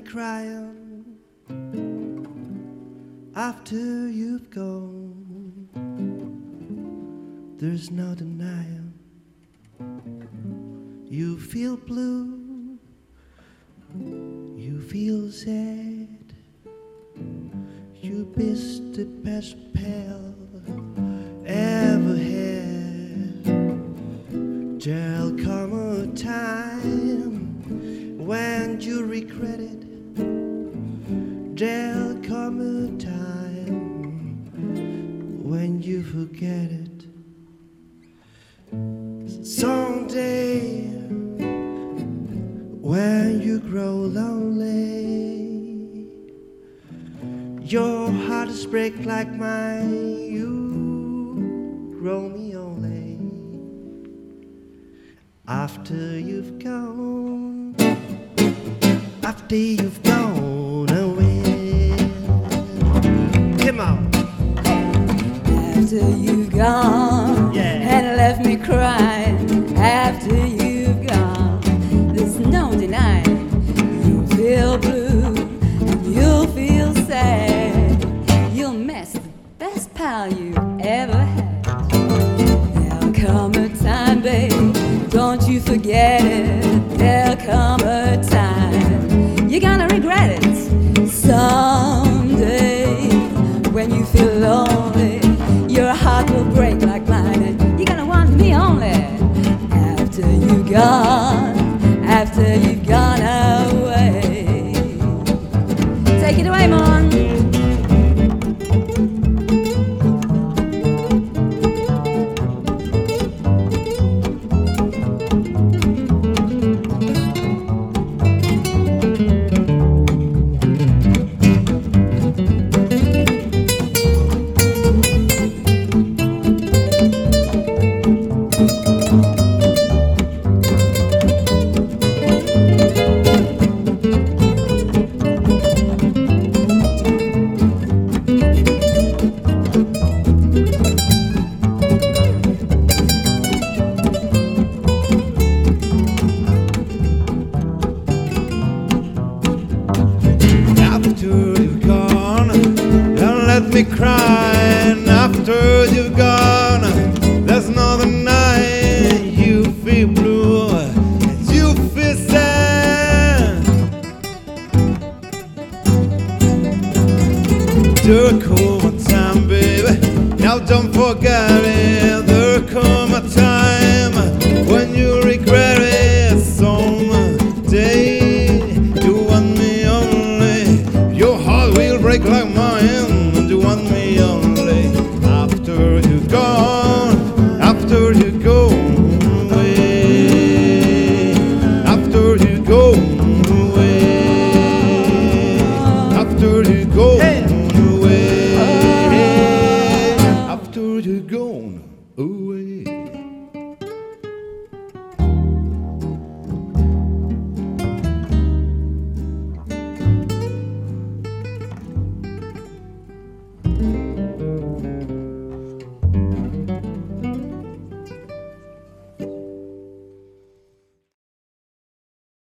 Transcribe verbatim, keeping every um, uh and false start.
crying after you've gone. There's no denying you feel blue, you feel sad. You missed the best pal ever had. There'll come a time when you regret it. There'll come a time when you forget it. Someday, when you grow lonely, your heart is break like mine. You grow me only after you've gone, after you've gone away. Come on. After you've gone, yeah, and left me crying. After you've gone, there's no denying you'll feel blue and you'll feel sad. You'll miss the best pal you ever had. There'll come a time, babe, don't you forget it. There'll come a time you're gonna regret it someday. When you feel lonely, your heart will break like mine, and you're gonna want me only after you've gone, after you've gone away. Take it away, Mon. Me crying after you're gone. There's another night you feel blue and you feel sad. There'll come a time, baby, now don't forget it. There'll come a time when you regret it someday. You want me only, your heart will break like mine. You want me only after you're gone, after you go away, after you go away, after you go away, after you're gone away.